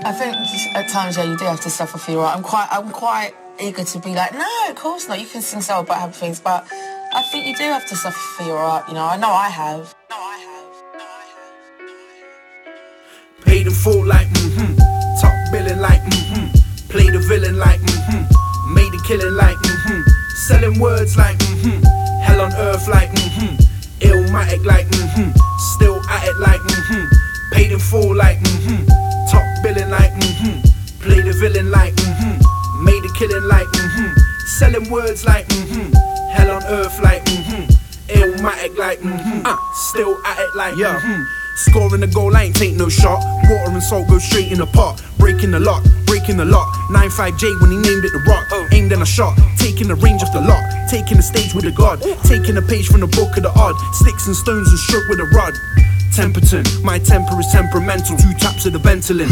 I think at times, yeah, you do have to suffer for your art. I'm quite eager to be like, no, of course not. You can sing so about happy things, but I think you do have to suffer for your art. You know I have. Paid in full like top billing like play the villain like made a killing like selling words like hell on earth like illmatic like still at it like paid in full like top billing like play the villain like made a killing like selling words like hell on earth like illmatic like still at it like scoring the goal ain't take no shot. Water and salt go straight in the pot. Breaking the lock, 9-5J when he named it the rock. Aimed and a shot, taking the range off the lock. Taking the stage with a god, taking a page from the book of the odd. Sticks and stones and struck with a rod. Temperton, my temper is temperamental. 2 taps of the Ventolin,